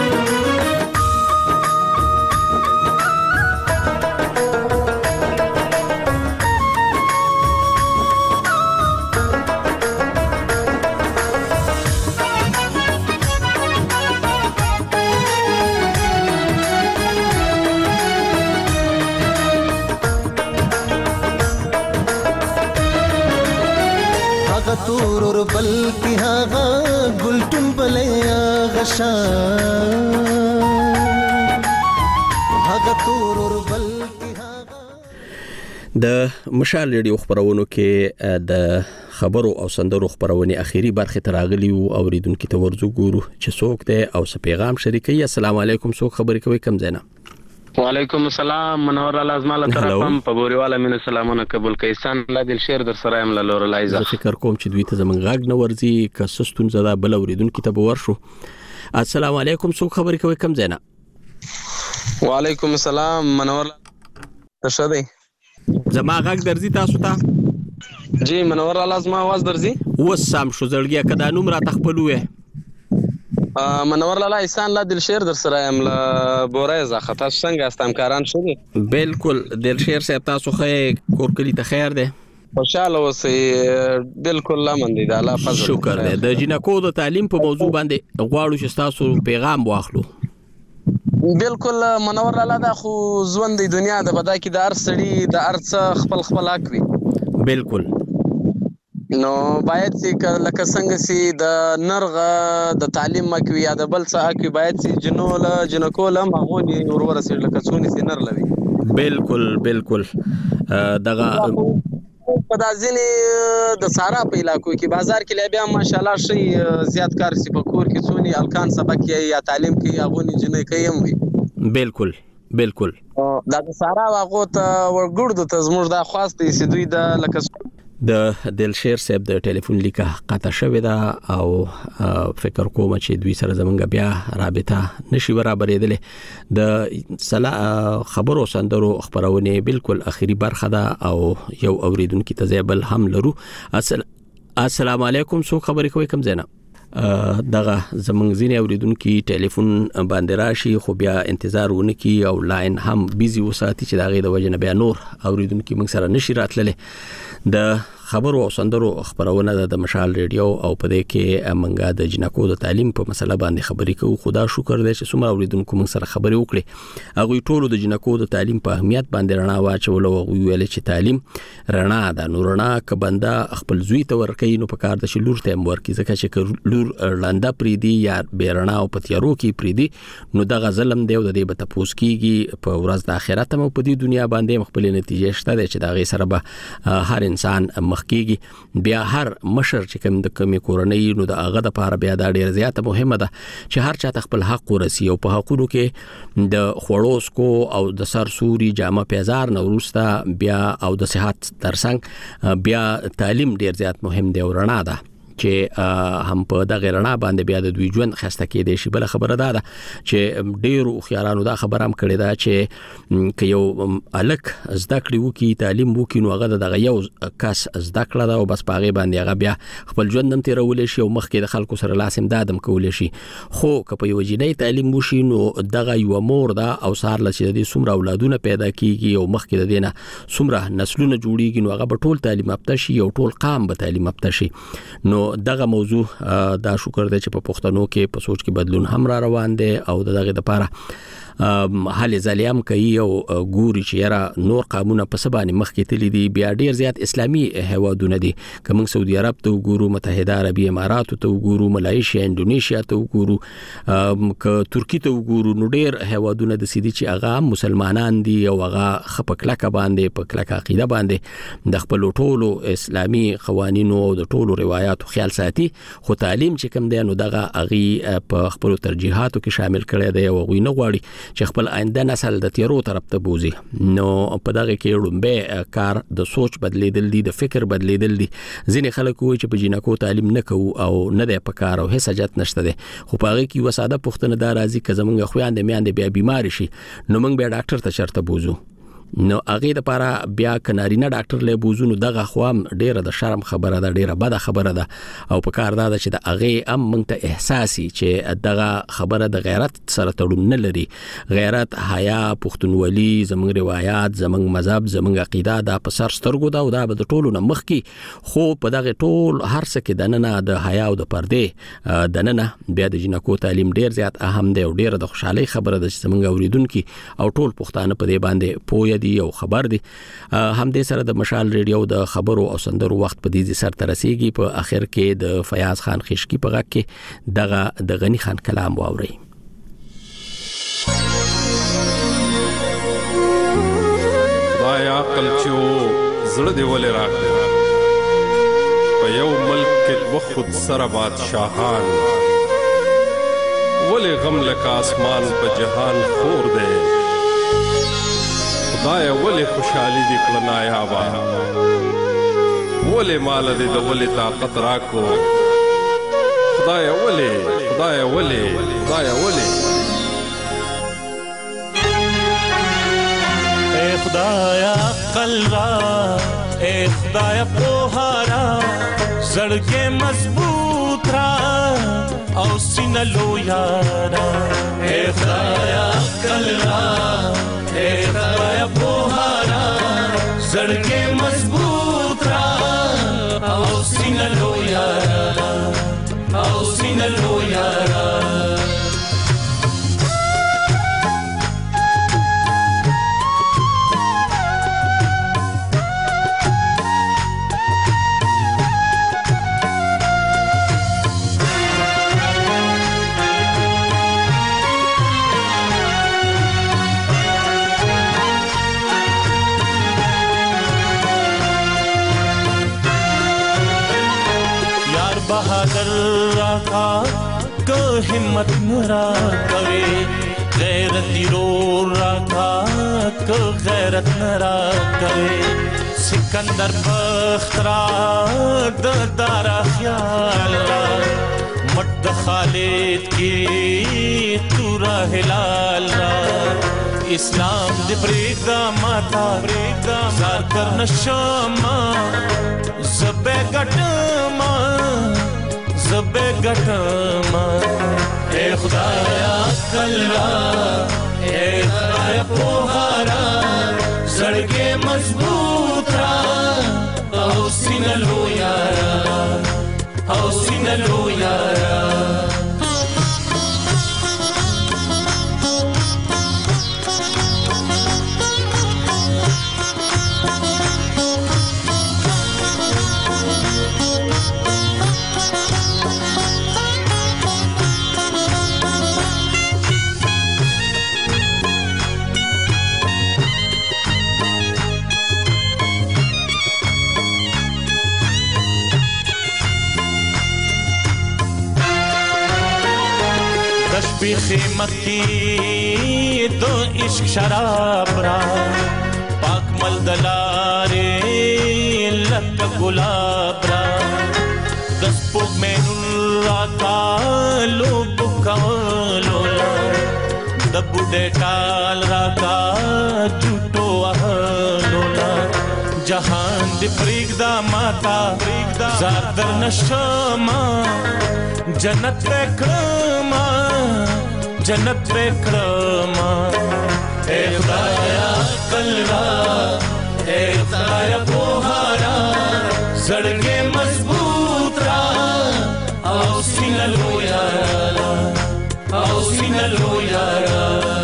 تور بل کی هاغه ګلټم بلیا غشا هاغه تور بل کی هاغه د مشال ریډیو خبرونو کې د خبرو او سندرو خبرونه اخیری برخه تراغلی او اوریدونکو ته ورزو ګورو چې څوک دی او څه پیغام شریکي. السلام علیکم، څوک خبرې کوي؟ کم زینا. وعلیکم السلام، منور لازم الله طرفم په بوريواله من سلامونه قبول کیسان لا دل شیر در سره ام لور لایزه. فکر کوم چې دوی ته زمنګ غږ نه ورزي کسستون زدا بل اوریدونکو ته ورشو. السلام علیکم، څوک خبرې کوي؟ کم زینا. وعلیکم السلام، منور تشدي. زما غږ درځي تاسو ته؟ جی منور لازم आवाज درځي. وسام شو زړګیا کدا نوم را تخپلوه. منور لاله احسان لا دلشیر در سره ام لا بوریزه خطا څنګه استمکاران شوی؟ بالکل دلشیر صاحب تاسو خې کور کلی ته خیر ده؟ خوشاله اوسئ، بالکل لمن دي د الله فضل. شکر ده. د جنکو د تعلیم په موضوع باندې غواړو چې تاسو پیغام واخلو. بالکل منور لاله دا خو ژوند د دنیا د بدا کې د هر سړي د ارڅ خپل خپل حق وي. بالکل. نو باید سي لکه څنګه سي د نرغه د تعلیم مکوي یا د بل څه اکوي باید سي جنول جنکول مغونی ورور سي لکه څونی سي نر لوي. بالکل بالکل دغه په دازنې د سارا په علاقو کې بازار کې بیا ماشاءالله شي زیات کار سي په کور کې څونی الکان سبق یا تعلیم کې اغونی جنې کوي وي. بالکل بالکل دا د سارا واغو ته ورګړد ته زموږ د خواسته سي دوی د لکه د دلشیر صاحب د ټلیفون لیکه قطع شوې ده او فکر کوم چې دوی سره زمونږ بیا رابطه نشي برابرېدلې. د سلا خبرو سندرو خبرونه بالکل اخیری برخه ده او یو اوریدونکو ته زیبل هم لرو. السلام علیکم. سو خبرې کوي کوم زینا دغه زمونږ ځینې اوریدونکو ټلیفون باندې راشي خو بیا انتظار ونکي او لاین هم بیزي وساتي چې دغه د وجنه بیا نور اوریدونکو موږ سره نشي راتللې. د خبرو او سندرو خبرونه د مشال ریډیو او په دې کې منګه د جنکو د تعلیم په مسله باندې خبرې کوو. خدا شکر دی چې څومره اوریدونکو موږ سره خبرې وکړي. هغه ټول د جنکو د تعلیم په اهمیت باندې رڼا واچول او ویل چې تعلیم رڼا ده. نو رڼا ک بنده خپل زوی ته ورکوي نو په کار د شلور ته ورکی ځکه چې لور لاندا پریدي یا بیرنا او پتیارو کې پریدي نو دغه ظلم دی او د دې به تاسو کیږي په ورځ د آخرت مو په دې دنیا باندې خپل نتیجه شته چې دغه سره به هر انسان مخکیږي. بیا هر مشر چې کوم د کمی کورنۍ نو د هغه د لپاره بیا د ډیر زیاته مهمه ده چې هر چا خپل حق ورسي او په حقونو کې د خوړوس کو او د سر سوري جامه پیزار نو ورسته بیا او د صحت ترڅنګ بیا تعلیم ډیر زیات مهم دی او رڼا ده چې هم په دغه رڼا باندې بیا د دوی ژوند خسته کېدې شي. بل خبره ده چې ډیرو خيارانو دا خبره هم کړې ده چې ک یو الک زده کړي وکي تعلیم وکي نو هغه دغه یو کس زده کړه ده او بس پاغه باندې هغه بیا خپل ژوند هم تیرول شي او مخکې د خلکو سره لاسم دادم کول شي. خو ک په یو جنۍ تعلیم وشي نو دغه یو مور ده او سار لچې د څومره اولادونه پیدا کیږي او مخکې د دینه څومره نسلونه جوړیږي نو هغه به ټول تعلیم یافته شي او ټول قام به تعلیم یافته شي. نو دغه موضوع دا شکر دی چې په پښتنو کې په سوچ کې بدلون هم را روان دی او دغه د لپاره حل زلیم کوي او ګوري چې یاره نور قانون په سبانه مخ کې تللی دي. بیا ډیر زیات اسلامي هوادونه دي کوم سعودي عرب ته وګورو متحده عربی امارات ته وګورو ملایشیا انډونیشیا ته وګورو ک ترکی ته وګورو نو ډیر هوادونه د سیدي چې هغه مسلمانان دي او هغه خپکلک باندې په کلک عقیده باندې د خپل ټولو اسلامي قوانینو او د ټولو روایتو خیال ساتي. خو تعلیم چې کوم دی نو دغه اغي په خپل ترجیحاتو کې شامل کړي دی او غوي نه غواړي چې خپل آینده نسل د تیرو طرف ته بوزي. نو په دغه کې لومبه کار د سوچ بدلیدل دي د فکر بدلیدل دي. ځینې خلک وایي چې په جنکو تعلیم نه کوو او نه دی په کار او هیڅ حاجت نشته دی. خو په هغه کې وساده پښتنه دا راځي که زمونږ خويندې میاندې بیا بیمار شي نو موږ به ډاکټر ته چرته بوزو. نو هغه د لپاره بیا کنارینه ډاکټر له بوزونو دغه خوام ډیره د شرم خبره ده ډیره بده خبره ده او په کار ده چې د هغه ام مونږ ته احساسي چې دغه خبره د غیرت سره تړون نه لري. غیرت حیا پښتونولي زمونږ روایت زمونږ مذهب زمونږ عقیده دا په سر سترګو ده او دا به د ټولو نه مخ کې خو په دغه ټول هر څه کې دننه د حیا او د پردې دننه بیا د جنکو تعلیم ډیر زیات اهم دی او ډیره د خوشحالي خبره ده چې زمونږ اوریدونکو او ټول پښتانه په دې باندې پوهه دی او خبر دی. هم دې سره د مشال ریډیو د خبرو او سندرو وخت په دې سر ترسيږي. په اخر کې د فیاض خان خشکی په غږ کې دغه د غنی خان کلام واوري. دایا عقل چو زړه دی ولې راغلی په یو ملک کې وخت سره بادشاہان ولې غم لکه اسمان په جهان خور دی. خدای ولی خوشحالی دی کلنا یابا ولی مال دی دا ولی طاقت راکو خدای ولی خدای ولی خدای ولی اے خدای عقل را اے خدای پوهارا زړګې مضبوط را او سینه لویارا اے خدای عقل را اے خدای پوهارا زړګې مضبوط را او سینه لویارا او سینه لویارا راکا که همت نرا کوي غیرتی رو راکا که غیرت نرا کوي سکندر بخترا د دارا خیال مد خالد کی تو راه لال اسلام دی پریدا ماتا پریدا زار کرن شما زبے گٹما زبے گٹما اے خدایا کلرا اے خدایا پوہارا زڑگے مضبوط را او سینلو یارا او سینلو یارا भी खिमत की दो इश्क शराब रा पाक मलदलारे लक गुलाब रा दस पुग में नुरा का लोब कवलोला दबुडे टाल रा का झूठो अहलोला जहान दी प्रीगदा माता प्रीगदा ज़ादर नशमा जन्नत वेक्रमा जन्नत वेक्रमा ए खुदाया कलरा ए खुदाया पोहारा जड़गे मजबूत रा आओ सिनलो यारा आओ सिनलो यारा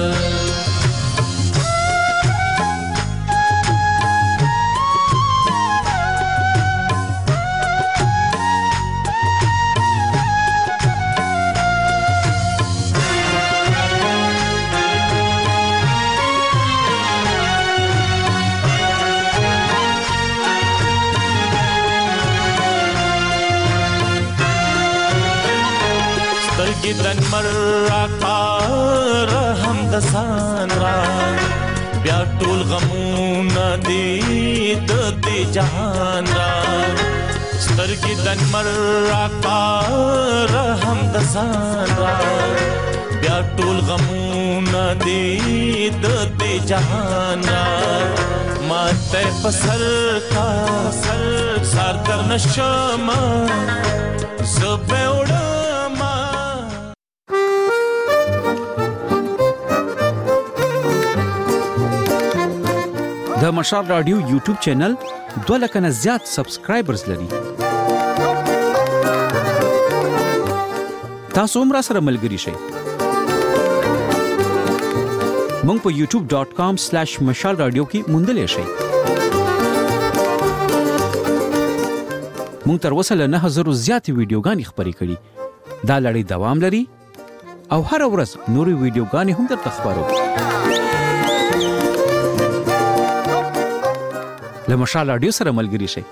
गिदन मर्रा का रहम दसान रा बया टोल गमूना दी दे जहान रा स्तर गिदन मर्रा का रहम दसान रा बया टोल गमूना दी दे जहान रा माते पसर का सर सार कर नशमा ज़बे उड़ा د مشال رادیو یوټیوب چینل دوه لک نه زیات سبسکرایبرز لري. تاسو هم را سره ملګري شئ. مونږ په یوټیوب ډاٹ کام سلیش مشال رادیو کې موندلې شئ. مونږ تر اوسه له نه هزار زیات ویډیوګانې خپرې کړي. دا لړۍ دوام لري او هر ورځ نورې ویډیوګانې هم درته خبرو. له مشال رادیو سره ملګري شئ.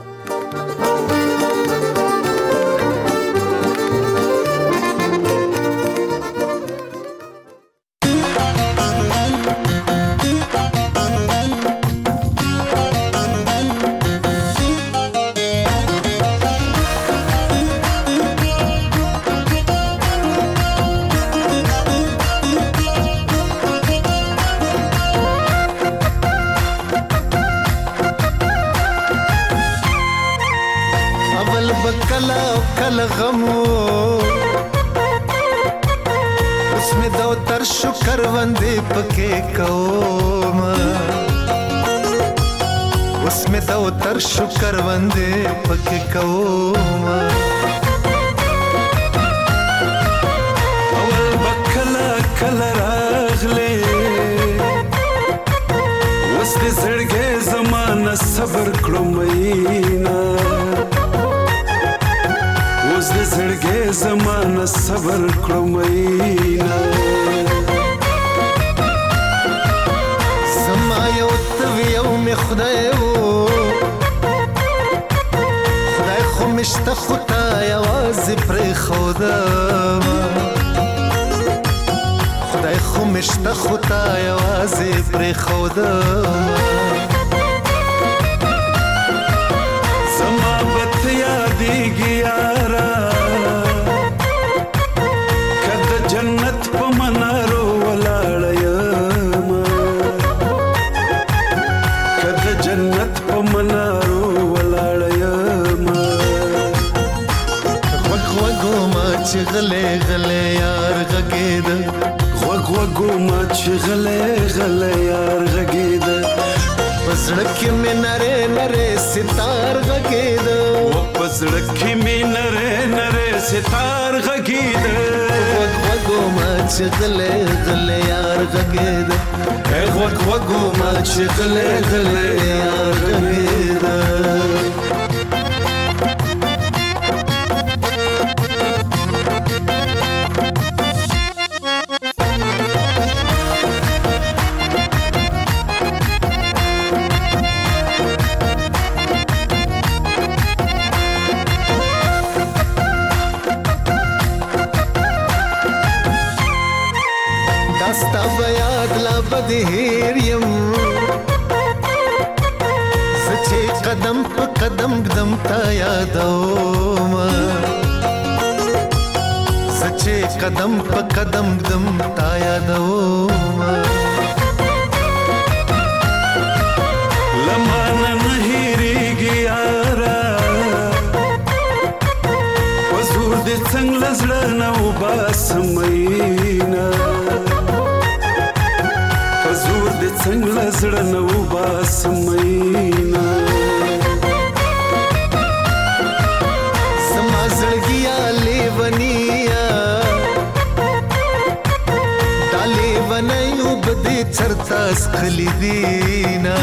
शुकर वंदे पके कौमा अवल बखला कलरागले वस्ते सड़गे जमाना सबर करो महीना वस्ते सड़गे जमाना सबर करो महीना समायो तवियो में खुदायो مشته خطا یوازې پرې خودم خدای خو مشته خطا یوازې پرې خودم زما بت یادېږي یاره که د جنت په منارو ولاړه یم که د جنت په منارو ولاړه یم غوږ غوږو ما چې غلی غلی یار غږېده غوږ غوږو ما چې غلی غلی یار غږېده په زړه کې مې نرې نرې ستار غږېده په زړه کې مې نرې نرې ستار غږېده غوږ غوږو ما چې غلی غلی یار غږېده غوږ غوږو ما چې غلی غلی یار غږېده داستا بیاد لا بدهیر یم زچه قدم پا قدم قدم تا یادوم زچه قدم پا قدم قدم تا یادوم لمانا نهیریگی یارا وزور دی څنګ لزړه نو باسمینا وزور دی څنګ لزړه نو باسمینا زما زړګیا لیونیا دا لیونیو بدې چرتا سخلی دینا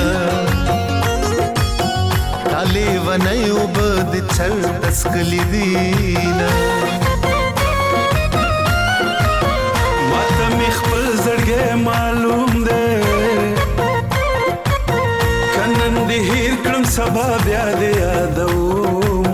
دا لیونیو بدې چرتا سخلی دینا ماته مې خپل زړګی معلوم دی که نن دې هیر کړم سبا بیا دې یادوم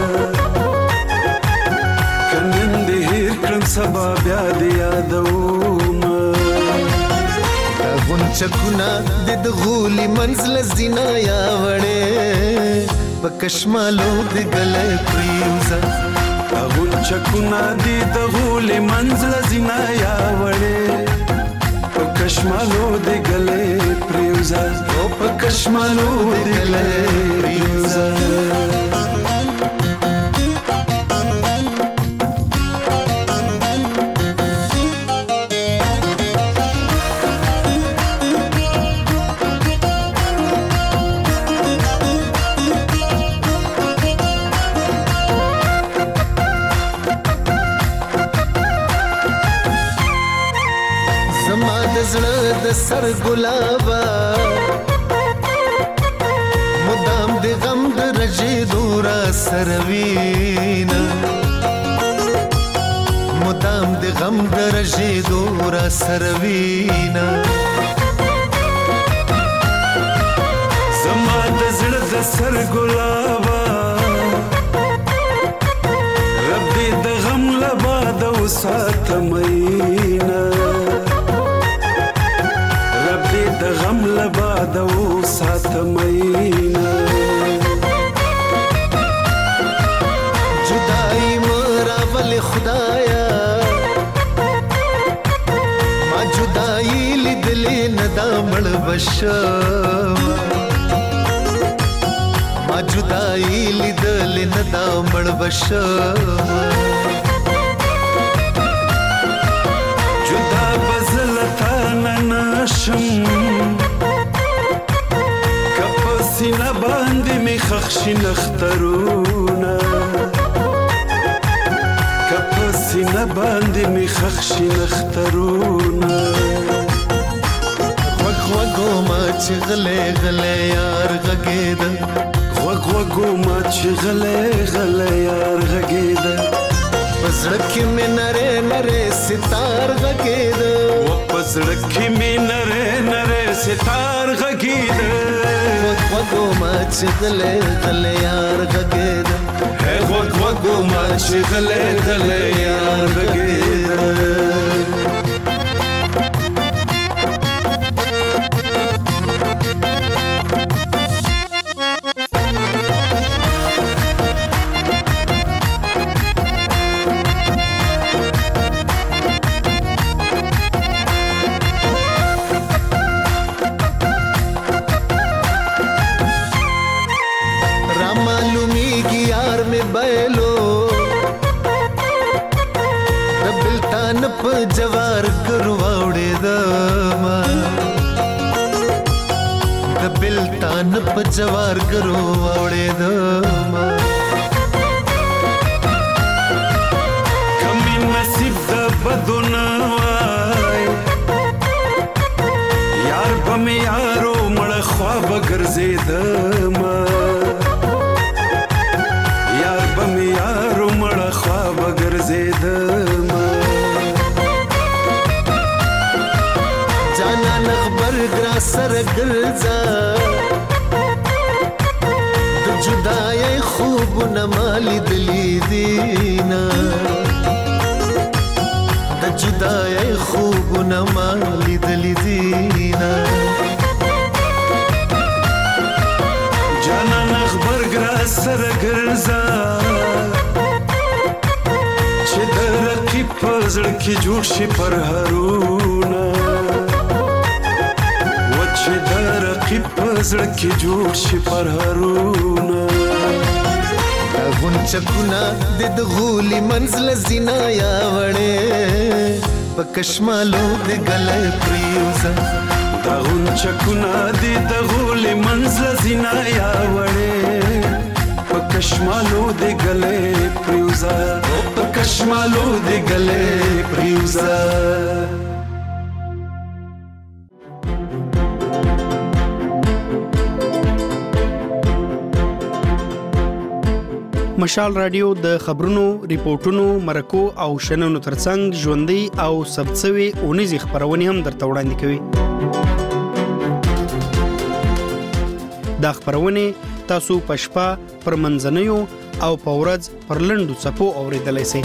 که نن دې هیر کړم سبا بیا دې یادوم دا غونچکونه د د غولي منزل زینا یا وړې په کشمالو د ګلې پریوزه غونچکونه دي د غولې منزل زینا یا وړې په کشمالو د ګلې پریوزه او په کشمالو د ګلې پریوزه زړه د سر ګلابا مدام د غم د رجې دورا سروینا مدام د غم د رجې دورا سروینا زما د زړه د سر ګلابا رب دې د غم لبا د وساته مینا د غم لبا د وساته مینا جدائی مراول خدایا ما جدائی لیدلې ندا مړ بشم ما جدائی لیدلې ندا مړ بشم جدا بزلتا نناشم کپسینه باندې می خخشي نخترونه کپسینه باندې می خخشي نخترونه غوږ غوږو ما چې غلې غلې یار غږېده غوږ غوږو ما چې غلې غلې یار غږېده په زړه کې مې نرې نرې ستار غږېده په زړه کې مې نرې نرې ستار غږېده غوږ غوږو ما چې غلې غلې یار غږېده اے غوږ غوږو ما چې غلې غلې یار غږېده जवार करवावड़े दमा दबिल तान प जवार करवावड़े दमा कमी नसीब द बदुनवाय यार बमे यारो मड़ ख्वाब गर्जेदमा यार बमे यारो मड़ ख्वाब गर्जेदमा سر ګرځا د جدای خوب نمالي دلی دینا د جدای خوب نمالي دلی دینا جانا نخبر ګرا سر ګرځا چې د رقیب پزړ کې جوړ شي پر هرونا چې د رقیب پزړ کې جوړ شي پر هرونا دا غونچکونه د دغولي منزل زینا یا وړې په کشمالو د ګلې پریوزا دا غونچکونه د دغولي منزل زینا یا وړې په کشمالو د ګلې پریوزا په کشمالو د ګلې پریوزا مشال رادیو د خبرونو، ریپورتونو، مرکو او شننو ترڅنګ ژوندۍ او ثبتسوي اونیزې خبرونه هم درته وړاندې کوي. دا خبرونه تاسو په شپه پر منځنیو او په ورځ پر لنډو څپو اوریدلای شئ.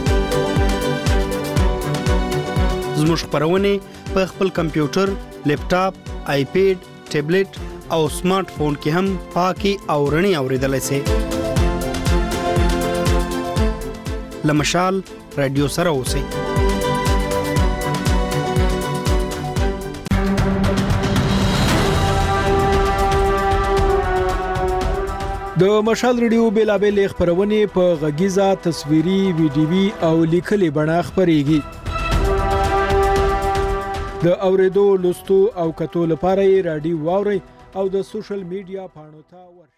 زموږ خبرونه په خپل کمپیوټر، لیپټاپ، آیپیډ، ټابلیټ او سمارټ فون کې هم پاکي او رڼي اوریدلای شئ. لمشال رادیو سره اوسئ. د مشال رادیو بیلابل خبرونه په غږیزه، تصویري، ویډیوي او لیکلي بڼه خبريږي. د اوریدو، لوستو او کتو لپاره رادیو واوري او د سوشل میډیا پاڼو ته ور